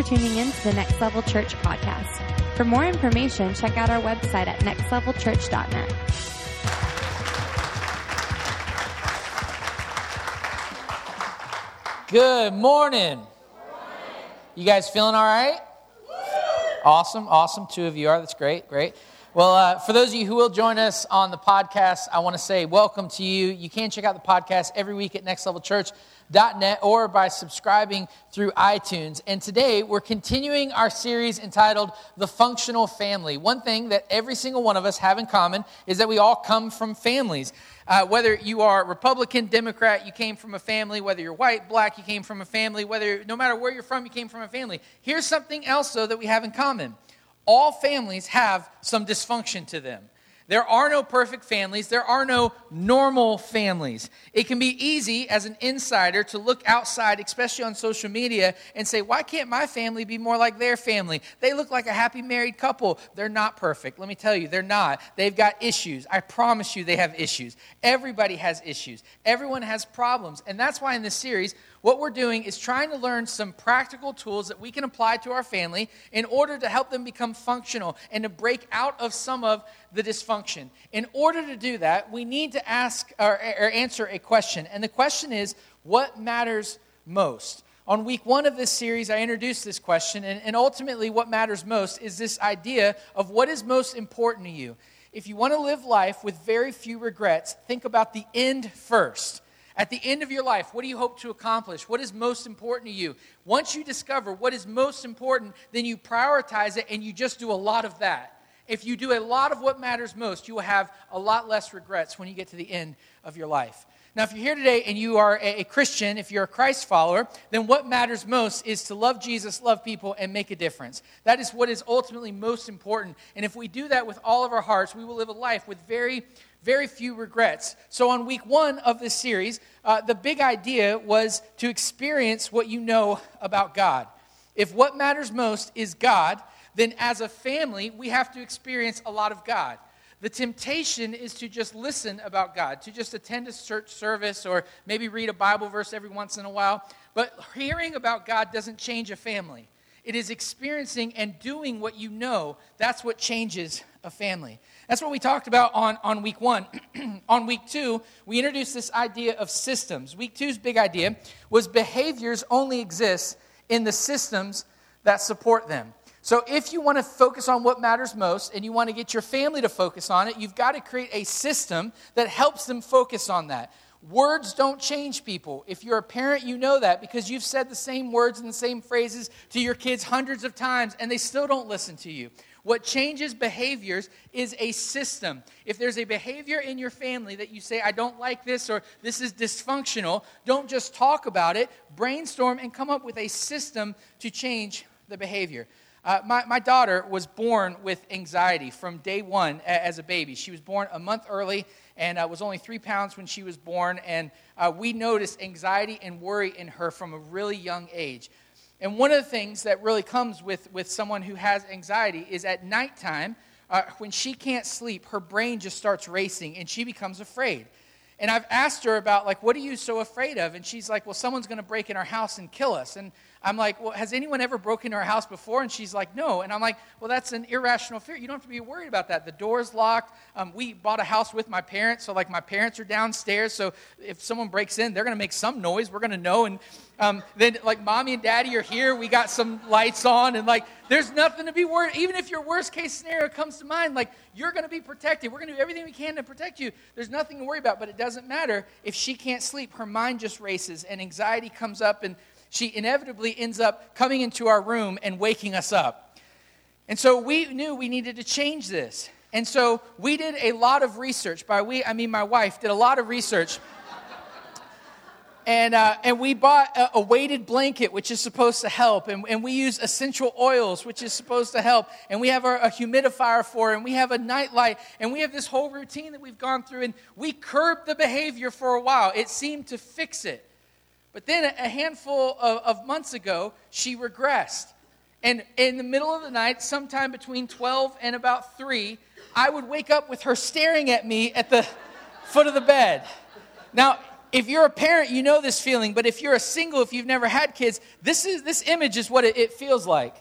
tuning in to the Next Level Church podcast. For more information, check out our website at nextlevelchurch.net. Good morning. You guys feeling all right? Awesome. Two of you are. That's great. Well, for those of you who will join us on the podcast, I want to say welcome to you. You can check out the podcast every week at nextlevelchurch.net or by subscribing through iTunes. And today we're continuing our series entitled The Functional Family. One thing that every single one of us have in common is that we all come from families. Whether you are Republican, Democrat, you came from a family. Whether you're white, black, you came from a family. No matter where you're from, you came from a family. Here's something else, though, that we have in common. All families have some dysfunction to them. There are no perfect families. There are no normal families. It can be easy as an insider to look outside, especially on social media, and say, why can't my family be more like their family? They look like a happy married couple. They're not perfect. Let me tell you, they're not. They've got issues. I promise you they have issues. Everybody has issues. Everyone has problems. And that's why in this series, what we're doing is trying to learn some practical tools that we can apply to our family in order to help them become functional and to break out of some of the dysfunction. In order to do that, we need to ask or answer a question. And the question is, what matters most? On week 1 of this series, I introduced this question, and ultimately what matters most is this idea of what is most important to you. If you want to live life with very few regrets, think about the end first. At the end of your life, what do you hope to accomplish? What is most important to you? Once you discover what is most important, then you prioritize it and you just do a lot of that. If you do a lot of what matters most, you will have a lot less regrets when you get to the end of your life. Now, if you're here today and you are a Christian, if you're a Christ follower, then what matters most is to love Jesus, love people, and make a difference. That is what is ultimately most important. And if we do that with all of our hearts, we will live a life with very few regrets. So on week 1 of this series, the big idea was to experience what you know about God. If what matters most is God, then as a family, we have to experience a lot of God. The temptation is to just listen about God, to just attend a church service or maybe read a Bible verse every once in a while. But hearing about God doesn't change a family. It is experiencing and doing what you know. That's what changes a family. That's what we talked about on week 1. On week 2, we introduced this idea of systems. Week 2's big idea was behaviors only exist in the systems that support them. So if you want to focus on what matters most and you want to get your family to focus on it, you've got to create a system that helps them focus on that. Words don't change people. If you're a parent, you know that because you've said the same words and the same phrases to your kids hundreds of times and they still don't listen to you. What changes behaviors is a system. If there's a behavior in your family that you say, I don't like this or this is dysfunctional, don't just talk about it, brainstorm and come up with a system to change the behavior. My daughter was born with anxiety from day 1 as a baby. She was born a month early and was only 3 pounds when she was born. And we noticed anxiety and worry in her from a really young age. And one of the things that really comes with someone who has anxiety is at nighttime, when she can't sleep, her brain just starts racing and she becomes afraid. And I've asked her about, what are you so afraid of? And she's like, well, someone's going to break in our house and kill us. And I'm like, well, has anyone ever broken into our house before? And she's like, no. And I'm like, well, that's an irrational fear. You don't have to be worried about that. The door's locked. We bought a house with my parents, so my parents are downstairs. So if someone breaks in, they're going to make some noise. We're going to know. And then mommy and daddy are here. We got some lights on. And there's nothing to be worried. Even if your worst case scenario comes to mind, you're going to be protected. We're going to do everything we can to protect you. There's nothing to worry about. But it doesn't matter if she can't sleep. Her mind just races and anxiety comes up and she inevitably ends up coming into our room and waking us up. And so we knew we needed to change this. And so we did a lot of research. By we, I mean my wife did a lot of research. And we bought a weighted blanket, which is supposed to help. And we use essential oils, which is supposed to help. And we have a humidifier for it. And we have a nightlight. And we have this whole routine that we've gone through. And we curbed the behavior for a while. It seemed to fix it. But then a handful of months ago, she regressed. And in the middle of the night, sometime between 12 and about 3, I would wake up with her staring at me at the foot of the bed. Now, If you're a parent, you know this feeling, but if you're a single, if you've never had kids, this image is what it feels like.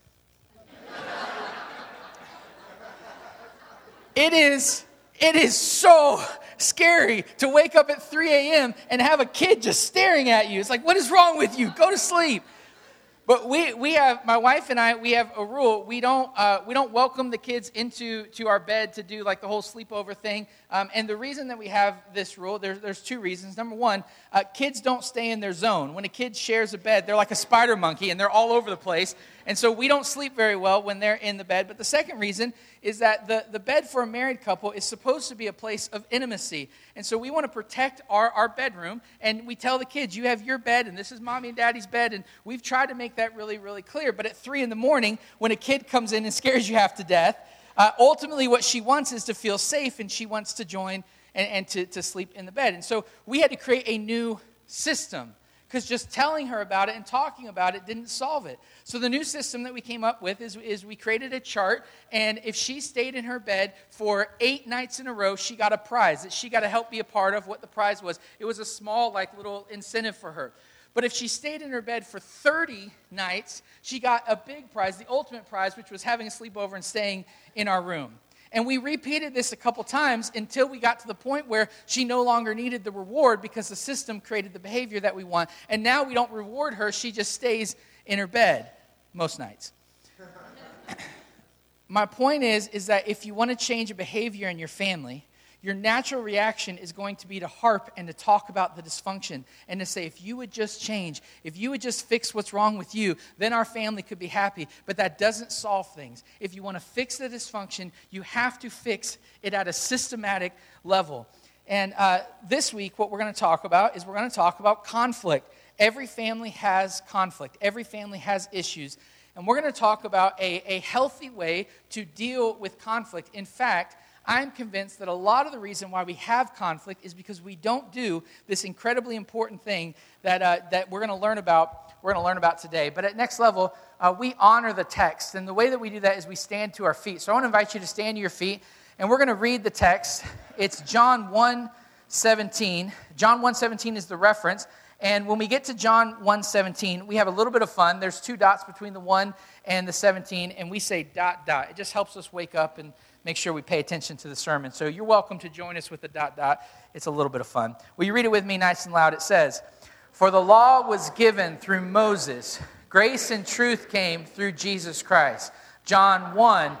It is so scary to wake up at 3 a.m. and have a kid just staring at you. It's like, what is wrong with you? Go to sleep. But we have, my wife and I, we have a rule. We don't welcome the kids into our bed to do like the whole sleepover thing. And the reason that we have this rule, there's two reasons. Number one, kids don't stay in their zone. When a kid shares a bed, they're like a spider monkey and they're all over the place. And so we don't sleep very well when they're in the bed. But the second reason is that the bed for a married couple is supposed to be a place of intimacy. And so we want to protect our bedroom. And we tell the kids, you have your bed, and this is mommy and daddy's bed. And we've tried to make that really, really clear. But at 3 a.m, when a kid comes in and scares you half to death, ultimately what she wants is to feel safe, and she wants to join and to sleep in the bed. And so we had to create a new system, because just telling her about it and talking about it didn't solve it. So the new system that we came up with is we created a chart, and if she stayed in her bed for 8 nights in a row, she got a prize that she got to help be a part of. What the prize was, it was a small like little incentive for her. But if she stayed in her bed for 30 nights, she got a big prize, the ultimate prize, which was having a sleepover and staying in our room. And we repeated this a couple times until we got to the point where she no longer needed the reward because the system created the behavior that we want. And now we don't reward her. She just stays in her bed most nights. My point is that if you want to change a behavior in your family, your natural reaction is going to be to harp and to talk about the dysfunction and to say, if you would just change, if you would just fix what's wrong with you, then our family could be happy. But that doesn't solve things. If you want to fix the dysfunction, you have to fix it at a systematic level. And this week, what we're going to talk about is we're going to talk about conflict. Every family has conflict. Every family has issues. And we're going to talk about a healthy way to deal with conflict. In fact, I'm convinced that a lot of the reason why we have conflict is because we don't do this incredibly important thing that we're going to learn about. We're going to learn about today. But at Next Level, we honor the text, and the way that we do that is we stand to our feet. So I want to invite you to stand to your feet, and we're going to read the text. It's John 1:17. John 1:17 is the reference. And when we get to John 1:17, we have a little bit of fun. There's 2 dots between the 1 and the 17, and we say ... It just helps us wake up and make sure we pay attention to the sermon. So you're welcome to join us with the ... It's a little bit of fun. Will you read it with me nice and loud? It says, "For the law was given through Moses. Grace and truth came through Jesus Christ." John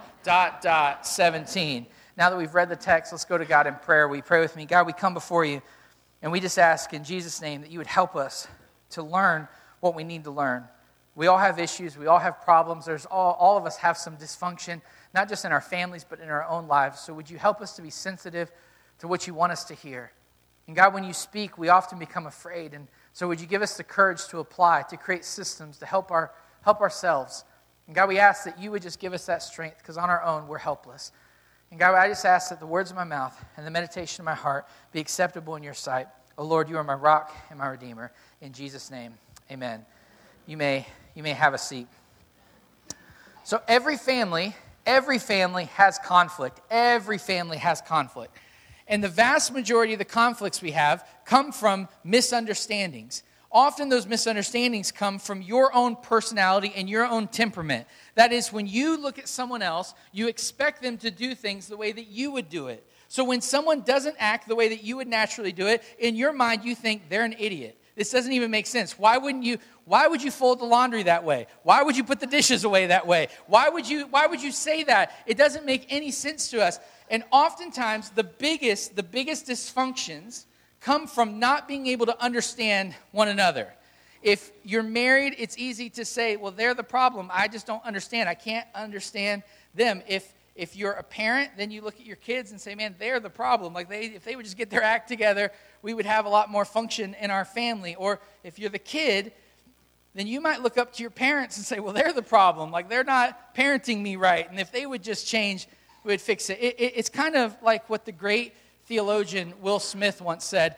1:17. Now that we've read the text, let's go to God in prayer. Will you pray with me? God, we come before you, and we just ask in Jesus' name that you would help us to learn what we need to learn. We all have issues. We all have problems. All of us have some dysfunction, not just in our families, but in our own lives. So would you help us to be sensitive to what you want us to hear? And God, when you speak, we often become afraid. And so would you give us the courage to apply, to create systems, to help ourselves? And God, we ask that you would just give us that strength, because on our own, we're helpless. And God, I just ask that the words of my mouth and the meditation of my heart be acceptable in your sight. Oh Lord, you are my rock and my redeemer. In Jesus' name, amen. You may have a seat. So every family has conflict. Every family has conflict. And the vast majority of the conflicts we have come from misunderstandings. Often those misunderstandings come from your own personality and your own temperament. That is, when you look at someone else, you expect them to do things the way that you would do it. So when someone doesn't act the way that you would naturally do it, in your mind you think they're an idiot. This doesn't even make sense. Why would you fold the laundry that way? Why would you put the dishes away that way? Why would you say that? It doesn't make any sense to us. And oftentimes the biggest dysfunctions come from not being able to understand one another. If you're married, it's easy to say, well, they're the problem. I just don't understand. I can't understand them. If you're a parent, then you look at your kids and say, man, they're the problem. Like if they would just get their act together, we would have a lot more function in our family. Or if you're the kid, then you might look up to your parents and say, well, they're the problem. Like they're not parenting me right. And if they would just change, we would fix it. It's kind of like what the great theologian Will Smith once said.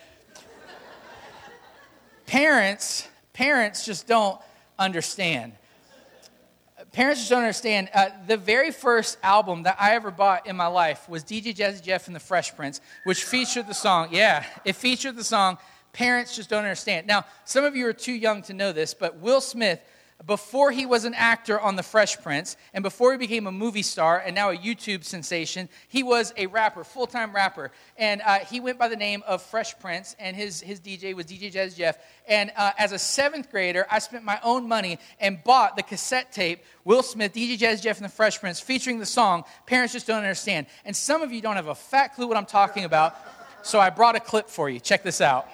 Parents just don't understand. Parents just don't understand. The very first album that I ever bought in my life was DJ Jazzy Jeff and the Fresh Prince, which featured the song, it featured the song, Parents just don't understand. Now, some of you are too young to know this, but Will Smith, before he was an actor on The Fresh Prince, and before he became a movie star and now a YouTube sensation, he was a rapper, full-time rapper. And he went by the name of Fresh Prince, and his DJ was DJ Jazz Jeff. And as a 7th grader, I spent my own money and bought the cassette tape, Will Smith, DJ Jazz Jeff, and the Fresh Prince, featuring the song, Parents Just Don't Understand. And some of you don't have a fat clue what I'm talking about, so I brought a clip for you. Check this out.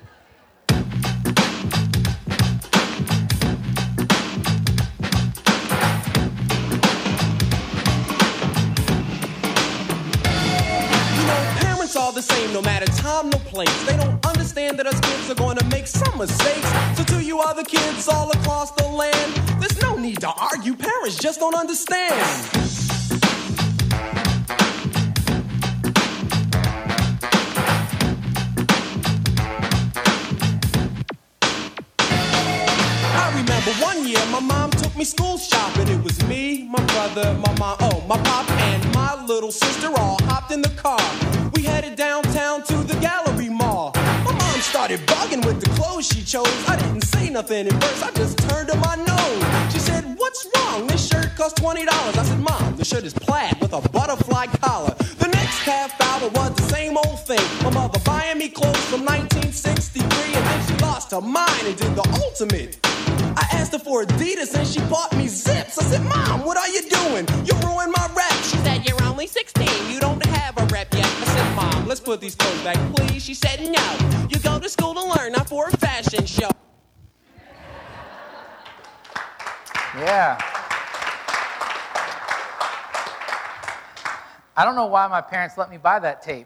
All the same, no matter time, no place. They don't understand that us kids are going to make some mistakes. So to you other kids all across the land, there's no need to argue. Parents just don't understand. I remember one year my mom took me school shopping. It was me, my brother, my mom, my pop, and my little sister all hopped in the car. We headed downtown to the Gallery Mall. My mom started bugging with the clothes she chose. I didn't say nothing at first, I just turned to my nose. She said, "What's wrong? This shirt costs $20. I said, "Mom, the shirt is plaid with a butterfly collar." The next half hour was the same old thing. My mother buying me clothes from 1963, and then she lost her mind and did the ultimate. I asked her for Adidas and she bought me Zips. I said, "Mom, what are you doing? You ruined my rep." She said, "You're only 16, you don't have a rep yet." I said, "Mom, let's put these clothes back, please." She said, "No, you go to school to learn, not for a fashion show." Yeah. I don't know why my parents let me buy that tape.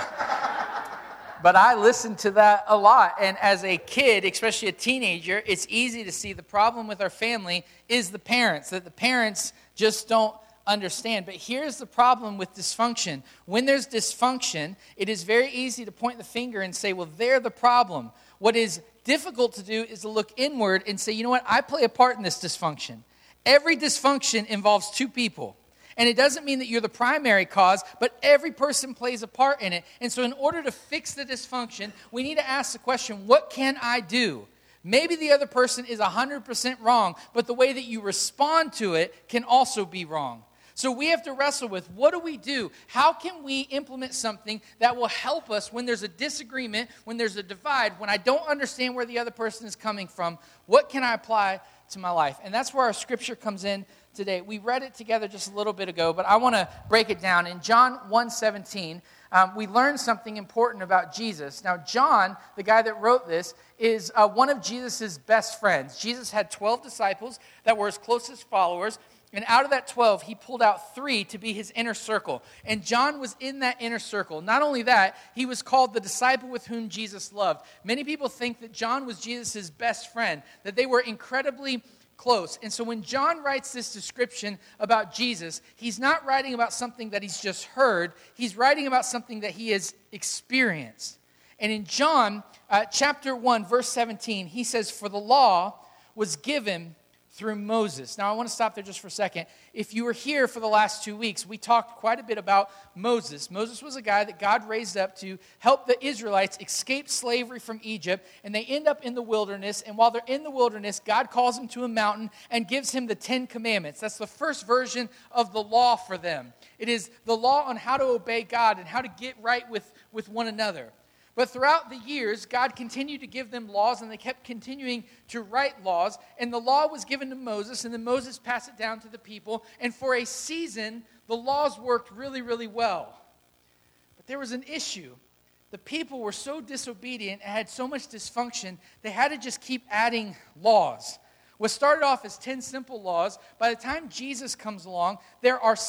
But I listened to that a lot. And as a kid, especially a teenager, it's easy to see the problem with our family is the parents, that the parents just don't understand. But here's the problem with dysfunction. When there's dysfunction, it is very easy to point the finger and say, well, they're the problem. What is difficult to do is to look inward and say, you know what, I play a part in this dysfunction. Every dysfunction involves two people. And it doesn't mean that you're the primary cause, but every person plays a part in it. And so in order to fix the dysfunction, we need to ask the question, what can I do? Maybe the other person is 100% wrong, but the way that you respond to it can also be wrong. So we have to wrestle with, what do we do? How can we implement something that will help us when there's a disagreement, when there's a divide, when I don't understand where the other person is coming from? What can I apply to my life? And that's where our scripture comes in today. We read it together just a little bit ago, but I want to break it down. In John 1:17, we learn something important about Jesus. Now, John, the guy that wrote this, is one of Jesus' best friends. Jesus had 12 disciples that were his closest followers, and out of that 12, he pulled out 3 to be his inner circle. And John was in that inner circle. Not only that, he was called the disciple with whom Jesus loved. Many people think that John was Jesus' best friend, that they were incredibly close. And so when John writes this description about Jesus, he's not writing about something that he's just heard. He's writing about something that he has experienced. And in John chapter 1, verse 17, he says, "For the law was given through Moses." Now, I want to stop there just for a second. If you were here for the last 2 weeks, we talked quite a bit about Moses. Moses was a guy that God raised up to help the Israelites escape slavery from Egypt, and they end up in the wilderness, and while they're in the wilderness, God calls him to a mountain and gives him the 10 Commandments. That's the first version of the law for them. It is the law on how to obey God and how to get right with one another. But throughout the years, God continued to give them laws, and they kept continuing to write laws. And the law was given to Moses, and then Moses passed it down to the people. And for a season, the laws worked really, really well. But there was an issue. The people were so disobedient and had so much dysfunction, they had to just keep adding laws. What started off as 10 simple laws, by the time Jesus comes along, there are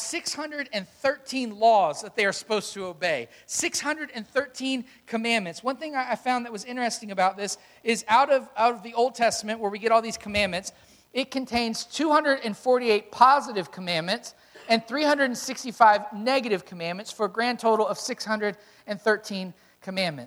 613 laws that they are supposed to obey. 613 commandments. One thing I found that was interesting about this is out of the Old Testament, where we get all these commandments, it contains 248 positive commandments and 365 negative commandments for a grand total of 613 commandments.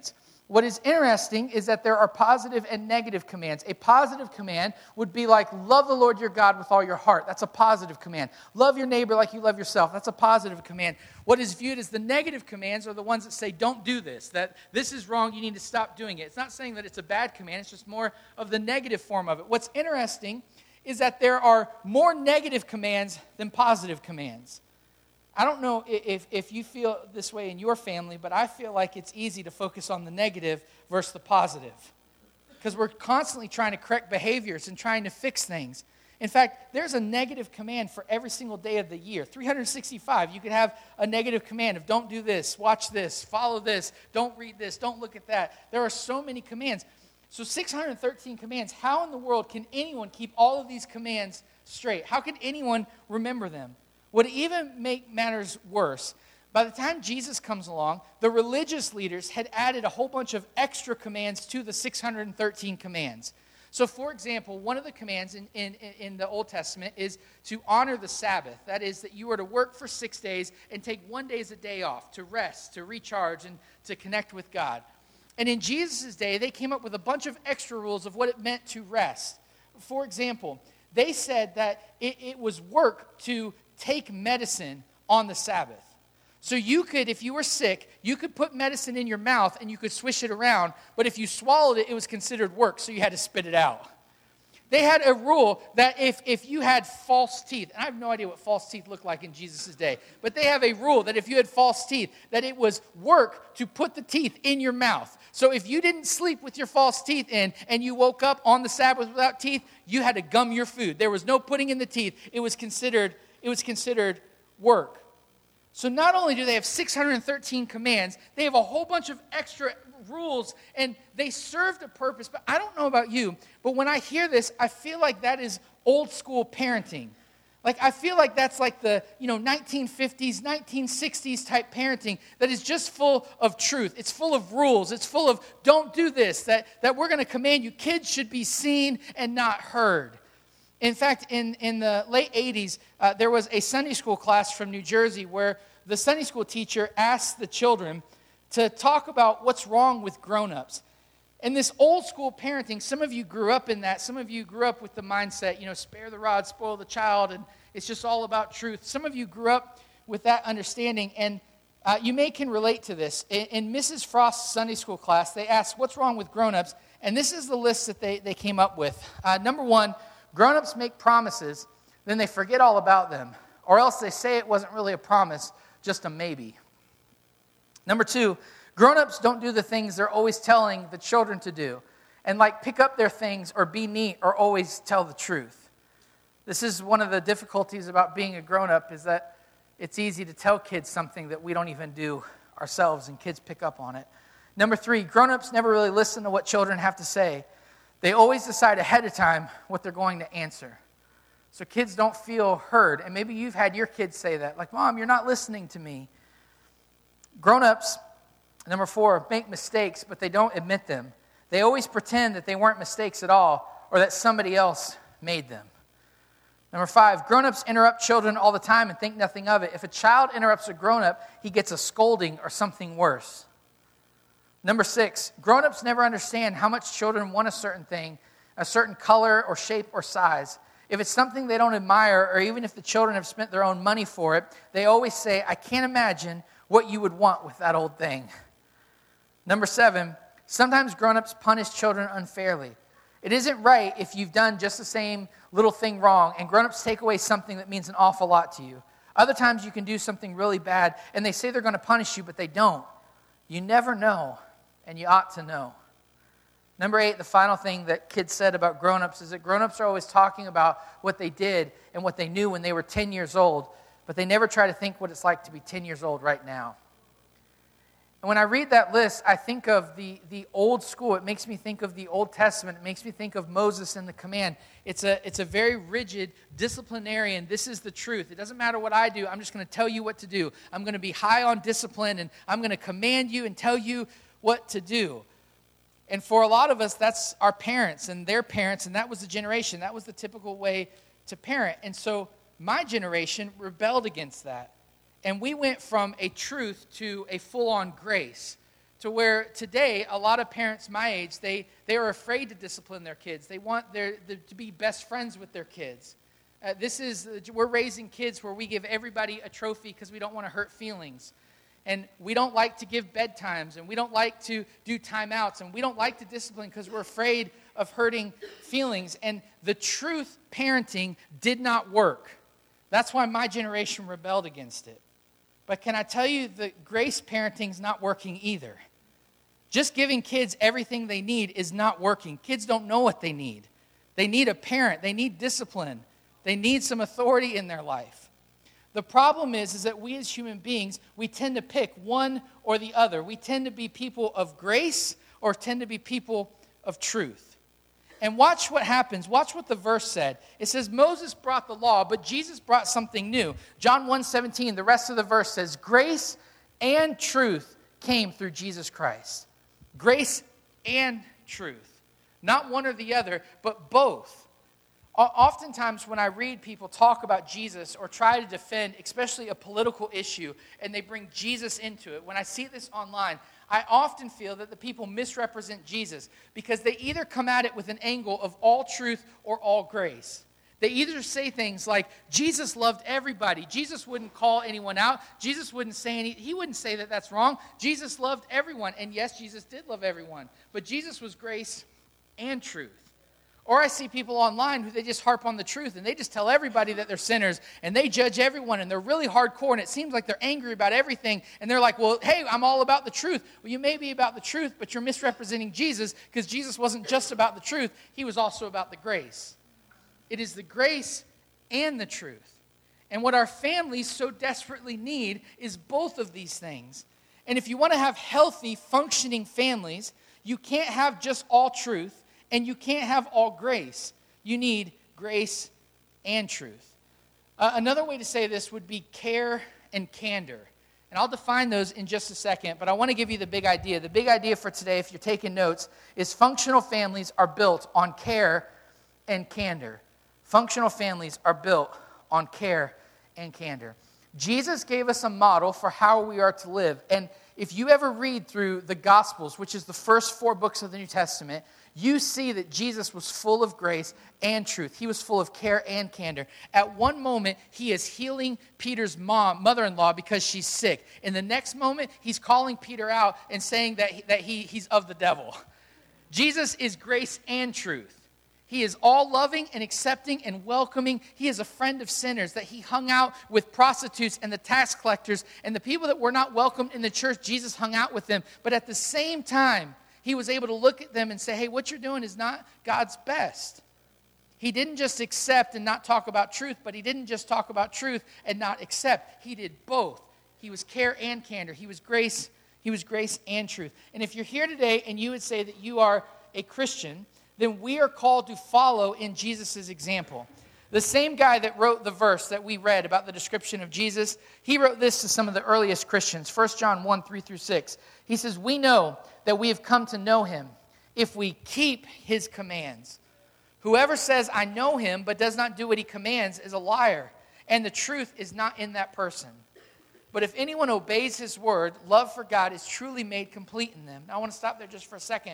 what is interesting is that there are positive and negative commands. A positive command would be like, love the Lord your God with all your heart. That's a positive command. Love your neighbor like you love yourself. That's a positive command. What is viewed as the negative commands are the ones that say, don't do this, that this is wrong, you need to stop doing it. It's not saying that it's a bad command, it's just more of the negative form of it. What's interesting is that there are more negative commands than positive commands. I don't know if you feel this way in your family, but I feel like it's easy to focus on the negative versus the positive. Because we're constantly trying to correct behaviors and trying to fix things. In fact, there's a negative command for every single day of the year. 365, you could have a negative command of don't do this, watch this, follow this, don't read this, don't look at that. There are so many commands. So 613 commands. How in the world can anyone keep all of these commands straight? How can anyone remember them? Would it even make matters worse? By the time Jesus comes along, the religious leaders had added a whole bunch of extra commands to the 613 commands. So, for example, one of the commands in the Old Testament is to honor the Sabbath. That is, that you are to work for 6 days and take 1 day as a day off to rest, to recharge, and to connect with God. And in Jesus' day, they came up with a bunch of extra rules of what it meant to rest. For example, they said that it was work to take medicine on the Sabbath. So you could, if you were sick, you could put medicine in your mouth and you could swish it around, but if you swallowed it, it was considered work, so you had to spit it out. They had a rule that if you had false teeth, and I have no idea what false teeth looked like in Jesus' day, but they have a rule that if you had false teeth, that it was work to put the teeth in your mouth. So if you didn't sleep with your false teeth in and you woke up on the Sabbath without teeth, you had to gum your food. There was no putting in the teeth. It was considered work. So not only do they have 613 commands, they have a whole bunch of extra rules, and they served a purpose. But I don't know about you, but when I hear this, I feel like that is old school parenting. Like, I feel like that's like the 1950s, 1960s type parenting that is just full of truth. It's full of rules. It's full of don't do this, that we're going to command you. Kids should be seen and not heard. In fact, in the late 80s, there was a Sunday school class from New Jersey where the Sunday school teacher asked the children to talk about what's wrong with grown-ups. And this old school parenting, some of you grew up in that. Some of you grew up with the mindset, spare the rod, spoil the child, and it's just all about truth. Some of you grew up with that understanding, and you can relate to this. In Mrs. Frost's Sunday school class, they asked, what's wrong with grown-ups? And this is the list that they came up with. Number one, grown-ups make promises, then they forget all about them. Or else they say it wasn't really a promise, just a maybe. Number two, grown-ups don't do the things they're always telling the children to do. And like pick up their things or be neat or always tell the truth. This is one of the difficulties about being a grown-up is that it's easy to tell kids something that we don't even do ourselves and kids pick up on it. Number three, grown-ups never really listen to what children have to say. They always decide ahead of time what they're going to answer. So kids don't feel heard. And maybe you've had your kids say that, like, Mom, you're not listening to me. Grown-ups, number four, make mistakes, but they don't admit them. They always pretend that they weren't mistakes at all or that somebody else made them. Number five, grown-ups interrupt children all the time and think nothing of it. If a child interrupts a grown-up, he gets a scolding or something worse. Number six, grown-ups never understand how much children want a certain thing, a certain color or shape or size. If it's something they don't admire, or even if the children have spent their own money for it, they always say, I can't imagine what you would want with that old thing. Number seven, sometimes grown-ups punish children unfairly. It isn't right if you've done just the same little thing wrong, and grown-ups take away something that means an awful lot to you. Other times you can do something really bad, and they say they're going to punish you, but they don't. You never know, and you ought to know. Number eight, the final thing that kids said about grown-ups is that grown-ups are always talking about what they did and what they knew when they were 10 years old, but they never try to think what it's like to be 10 years old right now. And when I read that list, I think of the old school. It makes me think of the Old Testament. It makes me think of Moses and the command. It's a very rigid disciplinarian. This is the truth. It doesn't matter what I do. I'm just going to tell you what to do. I'm going to be high on discipline, and I'm going to command you and tell you what to do. And for a lot of us, that's our parents and their parents, and that was the generation. That was the typical way to parent. And so my generation rebelled against that. And we went from a truth to a full-on grace, to where today a lot of parents my age, they are afraid to discipline their kids. They want to be best friends with their kids. We're raising kids where we give everybody a trophy because we don't want to hurt feelings. And we don't like to give bedtimes, and we don't like to do timeouts, and we don't like to discipline because we're afraid of hurting feelings. And the truth parenting did not work. That's why my generation rebelled against it. But can I tell you that grace parenting is not working either? Just giving kids everything they need is not working. Kids don't know what they need. They need a parent. They need discipline. They need some authority in their life. The problem is that we as human beings, we tend to pick one or the other. We tend to be people of grace or tend to be people of truth. And watch what happens. Watch what the verse said. It says, Moses brought the law, but Jesus brought something new. John 1:17, the rest of the verse says, grace and truth came through Jesus Christ. Grace and truth. Not one or the other, but both. Oftentimes when I read people talk about Jesus or try to defend, especially a political issue, and they bring Jesus into it, when I see this online, I often feel that the people misrepresent Jesus because they either come at it with an angle of all truth or all grace. They either say things like, Jesus loved everybody. Jesus wouldn't call anyone out. Jesus wouldn't say he wouldn't say that that's wrong. Jesus loved everyone. And yes, Jesus did love everyone. But Jesus was grace and truth. Or I see people online who they just harp on the truth and they just tell everybody that they're sinners and they judge everyone and they're really hardcore and it seems like they're angry about everything and they're like, well, hey, I'm all about the truth. Well, you may be about the truth, but you're misrepresenting Jesus because Jesus wasn't just about the truth. He was also about the grace. It is the grace and the truth. And what our families so desperately need is both of these things. And if you want to have healthy, functioning families, you can't have just all truth. And you can't have all grace. You need grace and truth. Another way to say this would be care and candor. And I'll define those in just a second, but I want to give you the big idea. The big idea for today, if you're taking notes, is functional families are built on care and candor. Functional families are built on care and candor. Jesus gave us a model for how we are to live. And if you ever read through the Gospels, which is the first 4 books of the New Testament, you see that Jesus was full of grace and truth. He was full of care and candor. At one moment, he is healing Peter's mother-in-law, because she's sick. In the next moment, he's calling Peter out and saying that he's of the devil. Jesus is grace and truth. He is all loving and accepting and welcoming. He is a friend of sinners, that he hung out with prostitutes and the tax collectors and the people that were not welcomed in the church. Jesus hung out with them. But at the same time, he was able to look at them and say, hey, what you're doing is not God's best. He didn't just accept and not talk about truth, but he didn't just talk about truth and not accept. He did both. He was care and candor. He was grace and truth. And if you're here today and you would say that you are a Christian, then we are called to follow in Jesus' example. The same guy that wrote the verse that we read about the description of Jesus, he wrote this to some of the earliest Christians, 1 John 1, 3 through 6. He says, we know that we have come to know him if we keep his commands. Whoever says, I know him, but does not do what he commands is a liar, and the truth is not in that person. But if anyone obeys his word, love for God is truly made complete in them. Now I want to stop there just for a second.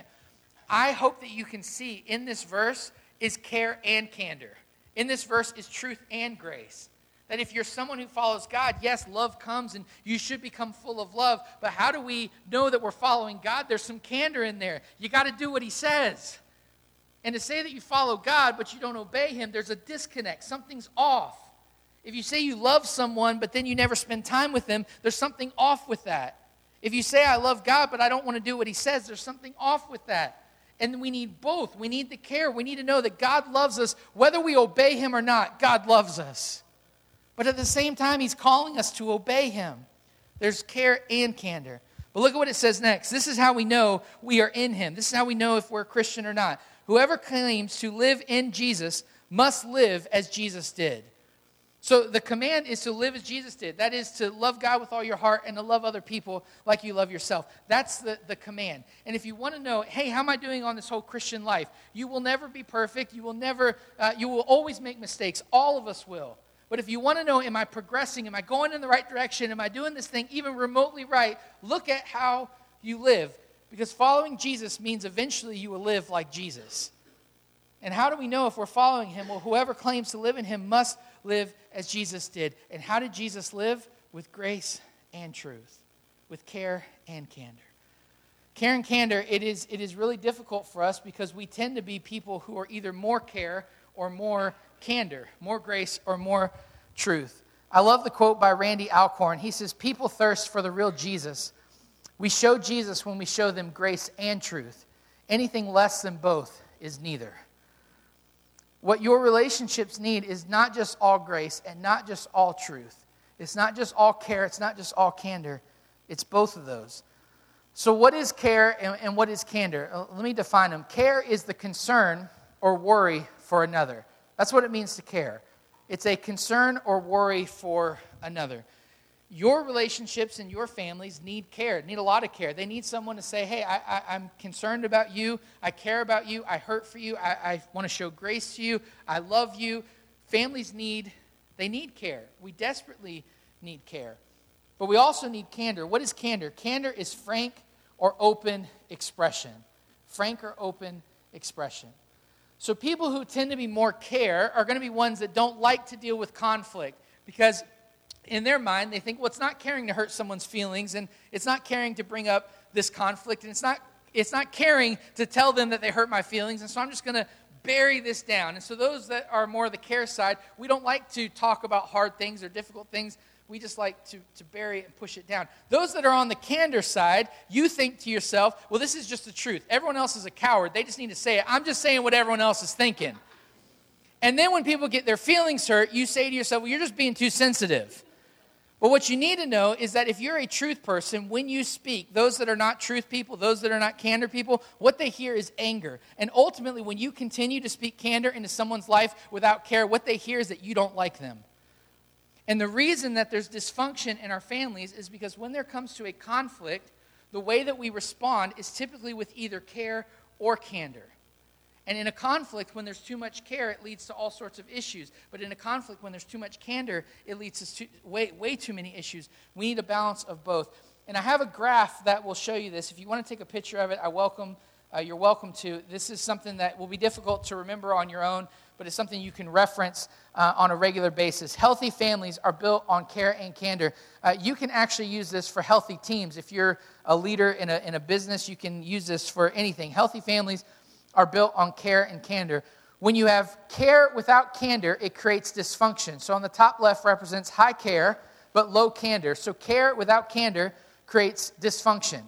I hope that you can see in this verse is care and candor. In this verse is truth and grace. That if you're someone who follows God, yes, love comes and you should become full of love. But how do we know that we're following God? There's some candor in there. You got to do what he says. And to say that you follow God but you don't obey him, there's a disconnect. Something's off. If you say you love someone but then you never spend time with them, there's something off with that. If you say I love God but I don't want to do what he says, there's something off with that. And we need both. We need the care. We need to know that God loves us whether we obey him or not. God loves us. But at the same time, he's calling us to obey him. There's care and candor. But look at what it says next. This is how we know we are in him. This is how we know if we're a Christian or not. Whoever claims to live in Jesus must live as Jesus did. So the command is to live as Jesus did. That is to love God with all your heart and to love other people like you love yourself. That's the command. And if you want to know, hey, how am I doing on this whole Christian life? You will never be perfect. You will always make mistakes. All of us will. But if you want to know, am I progressing? Am I going in the right direction? Am I doing this thing even remotely right? Look at how you live? Because following Jesus means eventually you will live like Jesus. And how do we know if we're following him? Well, whoever claims to live in him must live as Jesus did. And how did Jesus live? With grace and truth, with care and candor. Care and candor, it is really difficult for us because we tend to be people who are either more care or more candor, more grace or more truth. I love the quote by Randy Alcorn. He says, "People thirst for the real Jesus. We show Jesus when we show them grace and truth. Anything less than both is neither." What your relationships need is not just all grace and not just all truth. It's not just all care. It's not just all candor. It's both of those. So what is care and what is candor? Let me define them. Care is the concern or worry for another. That's what it means to care. It's a concern or worry for another. Your relationships and your families need care, need a lot of care. They need someone to say, hey, I'm concerned about you. I care about you. I hurt for you. I want to show grace to you. I love you. Families need care. We desperately need care. But we also need candor. What is candor? Candor is frank or open expression. Frank or open expression. So people who tend to be more care are going to be ones that don't like to deal with conflict because in their mind they think, well, it's not caring to hurt someone's feelings and it's not caring to bring up this conflict and it's not caring to tell them that they hurt my feelings, and so I'm just going to bury this down. And so those that are more the care side, we don't like to talk about hard things or difficult things. We just like to bury it and push it down. Those that are on the candor side, you think to yourself, well, this is just the truth. Everyone else is a coward. They just need to say it. I'm just saying what everyone else is thinking. And then when people get their feelings hurt, you say to yourself, well, you're just being too sensitive. But what you need to know is that if you're a truth person, when you speak, those that are not truth people, those that are not candor people, what they hear is anger. And ultimately, when you continue to speak candor into someone's life without care, what they hear is that you don't like them. And the reason that there's dysfunction in our families is because when there comes to a conflict, the way that we respond is typically with either care or candor. And in a conflict, when there's too much care, it leads to all sorts of issues. But in a conflict, when there's too much candor, it leads to way too many issues. We need a balance of both. And I have a graph that will show you this. If you want to take a picture of it, you're welcome to. This is something that will be difficult to remember on your own, but it's something you can reference on a regular basis. Healthy families are built on care and candor. You can actually use this for healthy teams. If you're a leader in a business, you can use this for anything. Healthy families are built on care and candor. When you have care without candor, it creates dysfunction. So on the top left represents high care, but low candor. So care without candor creates dysfunction.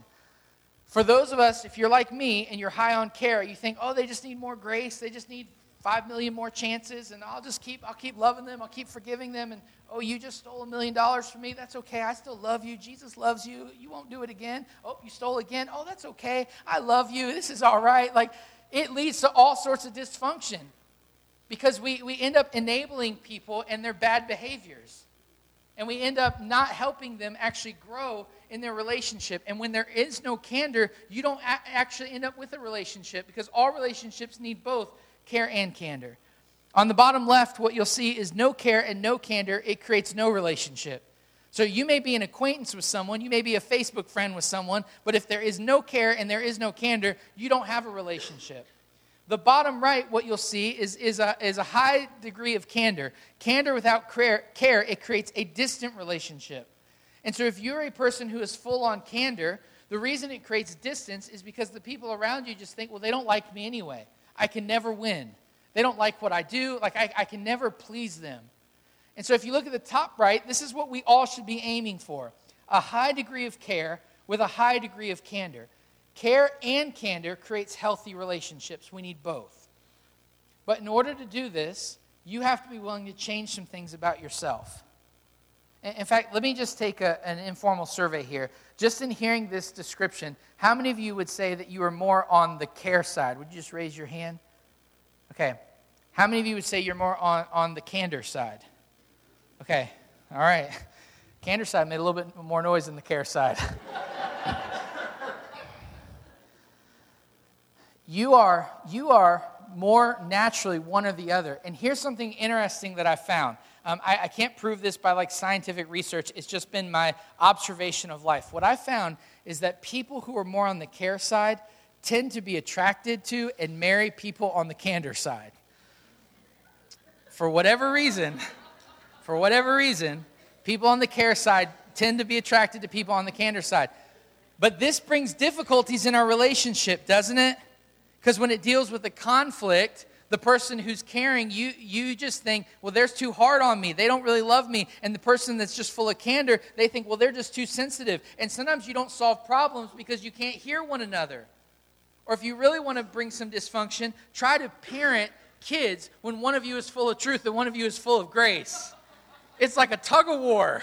For those of us, if you're like me and you're high on care, you think, oh, they just need more grace. They just need 5 million more chances, and I'll keep loving them. I'll keep forgiving them. And, oh, you just stole $1 million from me. That's okay. I still love you. Jesus loves you. You won't do it again. Oh, you stole again. Oh, that's okay. I love you. This is all right. Like, it leads to all sorts of dysfunction because we end up enabling people and their bad behaviors. And we end up not helping them actually grow in their relationship. And when there is no candor, you don't actually end up with a relationship because all relationships need both care and candor. On the bottom left, what you'll see is no care and no candor. It creates no relationship. So you may be an acquaintance with someone, you may be a Facebook friend with someone, but if there is no care and there is no candor, you don't have a relationship. The bottom right, what you'll see is a high degree of candor. Candor without care, it creates a distant relationship. And so if you're a person who is full on candor, the reason it creates distance is because the people around you just think, well, they don't like me anyway. I can never win. They don't like what I do. Like I can never please them. And so if you look at the top right, this is what we all should be aiming for. A high degree of care with a high degree of candor. Care and candor creates healthy relationships. We need both. But in order to do this, you have to be willing to change some things about yourself. In fact, let me just take an informal survey here. Just in hearing this description, how many of you would say that you are more on the care side? Would you just raise your hand? Okay. How many of you would say you're more on the candor side? Okay. All right. Candor side made a little bit more noise than the care side. You are more naturally one or the other. And here's something interesting that I found. I can't prove this by scientific research. It's just been my observation of life. What I found is that people who are more on the care side tend to be attracted to and marry people on the candor side. For whatever reason, people on the care side tend to be attracted to people on the candor side. But this brings difficulties in our relationship, doesn't it? Because when it deals with the conflict, the person who's caring, you just think, well, they're too hard on me. They don't really love me. And the person that's just full of candor, they think, well, they're just too sensitive. And sometimes you don't solve problems because you can't hear one another. Or if you really want to bring some dysfunction, try to parent kids when one of you is full of truth and one of you is full of grace. It's like a tug of war.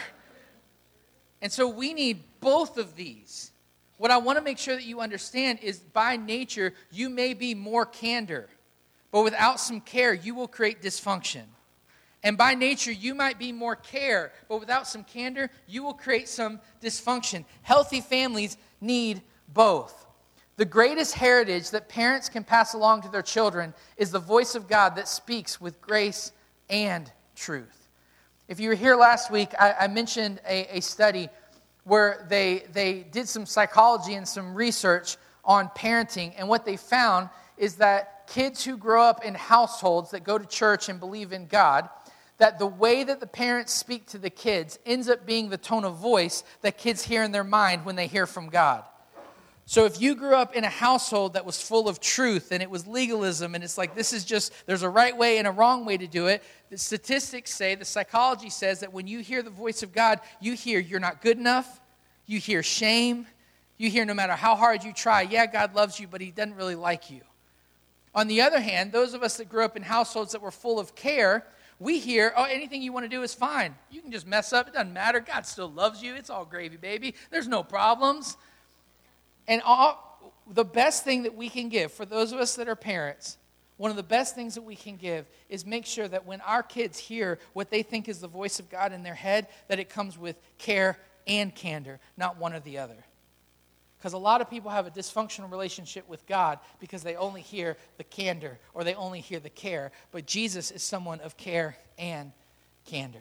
And so we need both of these. What I want to make sure that you understand is by nature, you may be more candor. But without some care, you will create dysfunction. And by nature, you might be more care, but without some candor, you will create some dysfunction. Healthy families need both. The greatest heritage that parents can pass along to their children is the voice of God that speaks with grace and truth. If you were here last week, I mentioned a study where they did some psychology and some research on parenting, and what they found is that kids who grow up in households that go to church and believe in God, that the way that the parents speak to the kids ends up being the tone of voice that kids hear in their mind when they hear from God. So if you grew up in a household that was full of truth and it was legalism and it's like this is just, there's a right way and a wrong way to do it, the statistics say, the psychology says that when you hear the voice of God, you hear you're not good enough, you hear shame, you hear no matter how hard you try, yeah, God loves you, but he doesn't really like you. On the other hand, those of us that grew up in households that were full of care, we hear, oh, anything you want to do is fine. You can just mess up. It doesn't matter. God still loves you. It's all gravy, baby. There's no problems. And the best thing that we can give, for those of us that are parents, one of the best things that we can give is make sure that when our kids hear what they think is the voice of God in their head, that it comes with care and candor, not one or the other. Because a lot of people have a dysfunctional relationship with God because they only hear the candor or they only hear the care. But Jesus is someone of care and candor.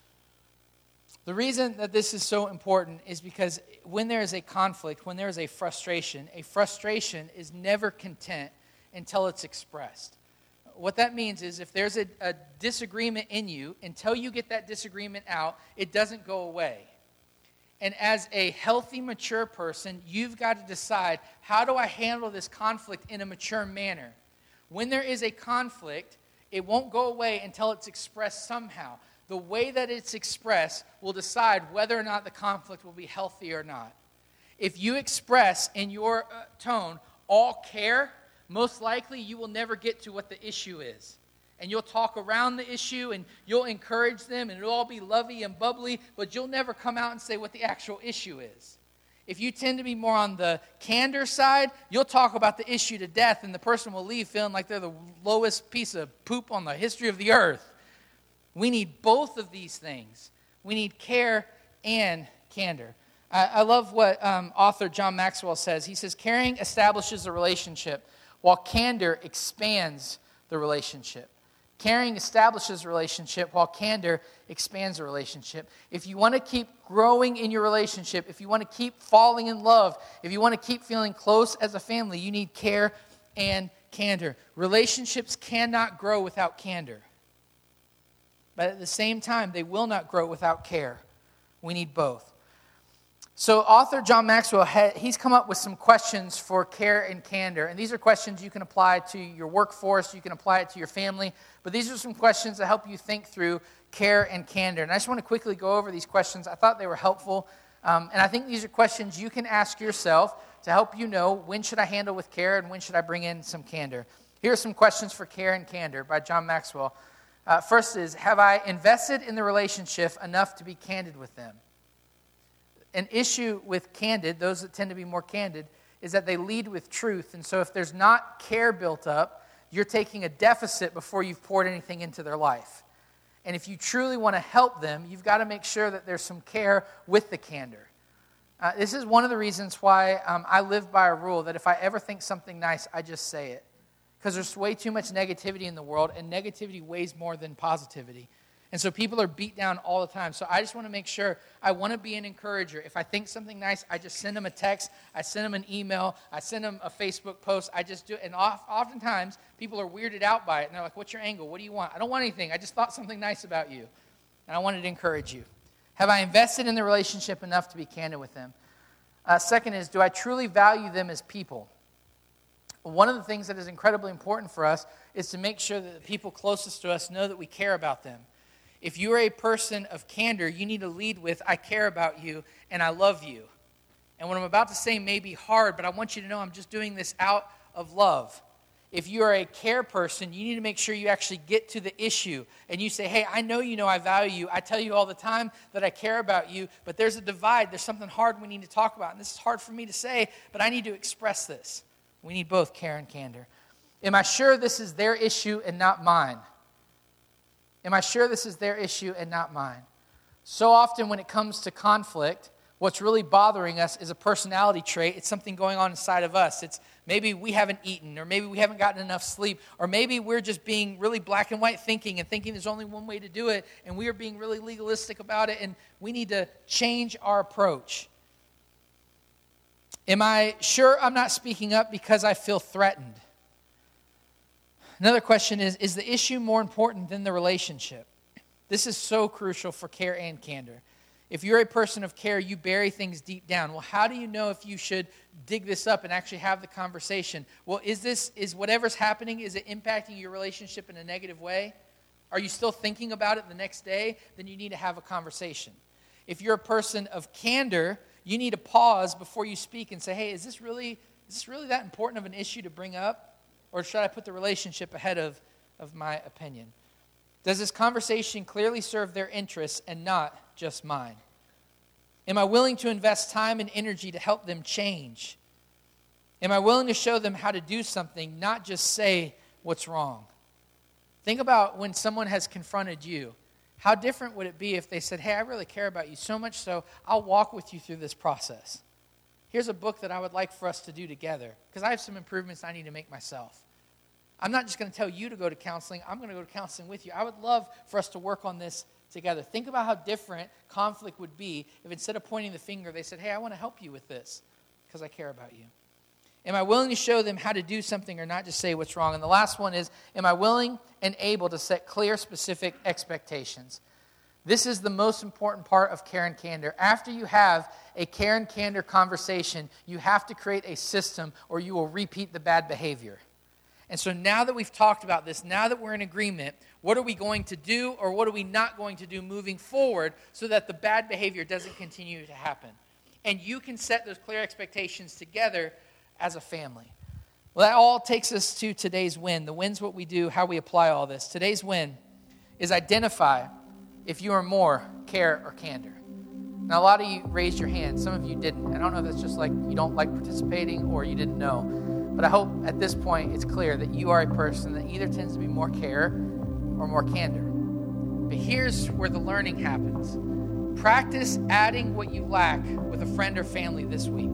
The reason that this is so important is because when there is a conflict, when there is a frustration is never content until it's expressed. What that means is if there's a disagreement in you, until you get that disagreement out, it doesn't go away. And as a healthy, mature person, you've got to decide, how do I handle this conflict in a mature manner? When there is a conflict, it won't go away until it's expressed somehow. The way that it's expressed will decide whether or not the conflict will be healthy or not. If you express in your tone all care, most likely you will never get to what the issue is. And you'll talk around the issue and you'll encourage them and it'll all be lovey and bubbly, but you'll never come out and say what the actual issue is. If you tend to be more on the candor side, you'll talk about the issue to death and the person will leave feeling like they're the lowest piece of poop on the history of the earth. We need both of these things. We need care and candor. I love what author John Maxwell says. He says, caring establishes a relationship while candor expands the relationship. Caring establishes a relationship while candor expands a relationship. If you want to keep growing in your relationship, if you want to keep falling in love, if you want to keep feeling close as a family, you need care and candor. Relationships cannot grow without candor. But at the same time, they will not grow without care. We need both. So author John Maxwell, he's come up with some questions for care and candor. And these are questions you can apply to your workforce. You can apply it to your family. But these are some questions that help you think through care and candor. And I just want to quickly go over these questions. I thought they were helpful. And I think these are questions you can ask yourself to help you know when should I handle with care and when should I bring in some candor. Here are some questions for care and candor by John Maxwell. First is, have I invested in the relationship enough to be candid with them? An issue with candid, those that tend to be more candid, is that they lead with truth. And so if there's not care built up, you're taking a deficit before you've poured anything into their life. And if you truly want to help them, you've got to make sure that there's some care with the candor. This is one of the reasons why I live by a rule that if I ever think something nice, I just say it. Because there's way too much negativity in the world, and negativity weighs more than positivity. And so people are beat down all the time. So I just want to make sure, I want to be an encourager. If I think something nice, I just send them a text, I send them an email, I send them a Facebook post. I just do it. And oftentimes, people are weirded out by it. And they're like, what's your angle? What do you want? I don't want anything. I just thought something nice about you. And I wanted to encourage you. Have I invested in the relationship enough to be candid with them? Second is, do I truly value them as people? One of the things that is incredibly important for us is to make sure that the people closest to us know that we care about them. If you are a person of candor, you need to lead with, I care about you and I love you. And what I'm about to say may be hard, but I want you to know I'm just doing this out of love. If you are a care person, you need to make sure you actually get to the issue. And you say, hey, I know you know I value you. I tell you all the time that I care about you, but there's a divide. There's something hard we need to talk about. And this is hard for me to say, but I need to express this. We need both care and candor. Am I sure this is their issue and not mine? Am I sure this is their issue and not mine? So often when it comes to conflict, what's really bothering us is a personality trait. It's something going on inside of us. It's maybe we haven't eaten, or maybe we haven't gotten enough sleep, or maybe we're just being really black and white thinking and thinking there's only one way to do it, and we are being really legalistic about it, and we need to change our approach. Am I sure I'm not speaking up because I feel threatened? Another question is the issue more important than the relationship? This is so crucial for care and candor. If you're a person of care, you bury things deep down. Well, how do you know if you should dig this up and actually have the conversation? Well, is whatever's happening, is it impacting your relationship in a negative way? Are you still thinking about it the next day? Then you need to have a conversation. If you're a person of candor, you need to pause before you speak and say, hey, is this really that important of an issue to bring up? Or should I put the relationship ahead of my opinion? Does this conversation clearly serve their interests and not just mine? Am I willing to invest time and energy to help them change? Am I willing to show them how to do something, not just say what's wrong? Think about when someone has confronted you. How different would it be if they said, hey, I really care about you so much so I'll walk with you through this process. Here's a book that I would like for us to do together because I have some improvements I need to make myself. I'm not just going to tell you to go to counseling. I'm going to go to counseling with you. I would love for us to work on this together. Think about how different conflict would be if instead of pointing the finger, they said, hey, I want to help you with this because I care about you. Am I willing to show them how to do something or not just say what's wrong? And the last one is, am I willing and able to set clear, specific expectations? This is the most important part of care and candor. After you have a care and candor conversation, you have to create a system or you will repeat the bad behavior. And so now that we've talked about this, now that we're in agreement, what are we going to do or what are we not going to do moving forward so that the bad behavior doesn't continue to happen? And you can set those clear expectations together as a family. Well, that all takes us to today's win. The win's what we do, how we apply all this. Today's win is identify if you are more care or candor. Now, a lot of you raised your hand. Some of you didn't. I don't know if that's just like you don't like participating or you didn't know. But I hope at this point it's clear that you are a person that either tends to be more care or more candor. But here's where the learning happens. Practice adding what you lack with a friend or family this week.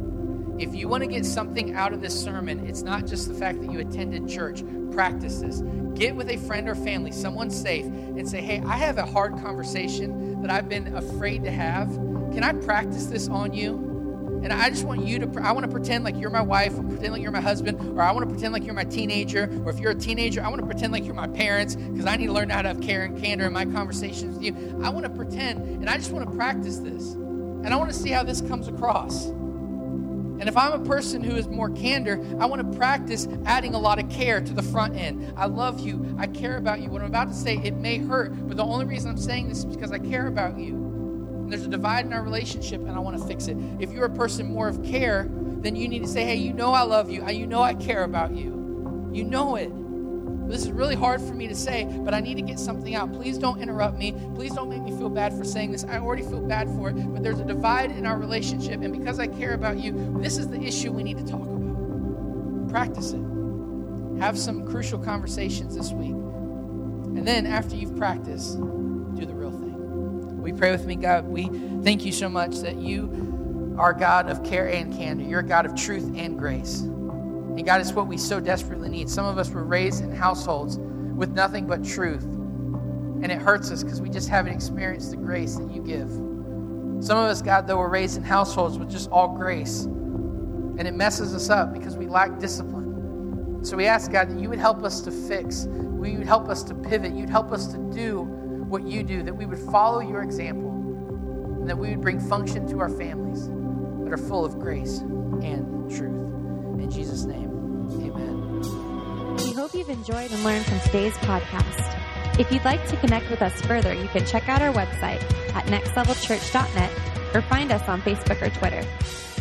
If you want to get something out of this sermon, it's not just the fact that you attended church. Practice this. Get with a friend or family, someone safe, and say, hey, I have a hard conversation that I've been afraid to have. Can I practice this on you? And I just want you to, I want to pretend like you're my wife, or pretend like you're my husband, or I want to pretend like you're my teenager, or if you're a teenager, I want to pretend like you're my parents, because I need to learn how to have care and candor in my conversations with you. I want to pretend, and I just want to practice this. And I want to see how this comes across. And if I'm a person who is more candor, I want to practice adding a lot of care to the front end. I love you. I care about you. What I'm about to say, it may hurt, but the only reason I'm saying this is because I care about you. And there's a divide in our relationship, and I want to fix it. If you're a person more of care, then you need to say, hey, you know I love you. You know I care about you. You know it. This is really hard for me to say, but I need to get something out. Please don't interrupt me. Please don't make me feel bad for saying this. I already feel bad for it, but there's a divide in our relationship, and because I care about you, this is the issue we need to talk about. Practice it. Have some crucial conversations this week. And then after you've practiced, do the real thing. Will you pray with me? God, we thank you so much that you are God of care and candor. You're a God of truth and grace. And God, it's what we so desperately need. Some of us were raised in households with nothing but truth. And it hurts us because we just haven't experienced the grace that you give. Some of us, God, though, were raised in households with just all grace. And it messes us up because we lack discipline. So we ask, God, that you would help us to fix. You would help us to pivot. You'd help us to do what you do, that we would follow your example, and that we would bring function to our families that are full of grace and truth. In Jesus' name, amen. We hope you've enjoyed and learned from today's podcast. If you'd like to connect with us further, you can check out our website at nextlevelchurch.net or find us on Facebook or Twitter.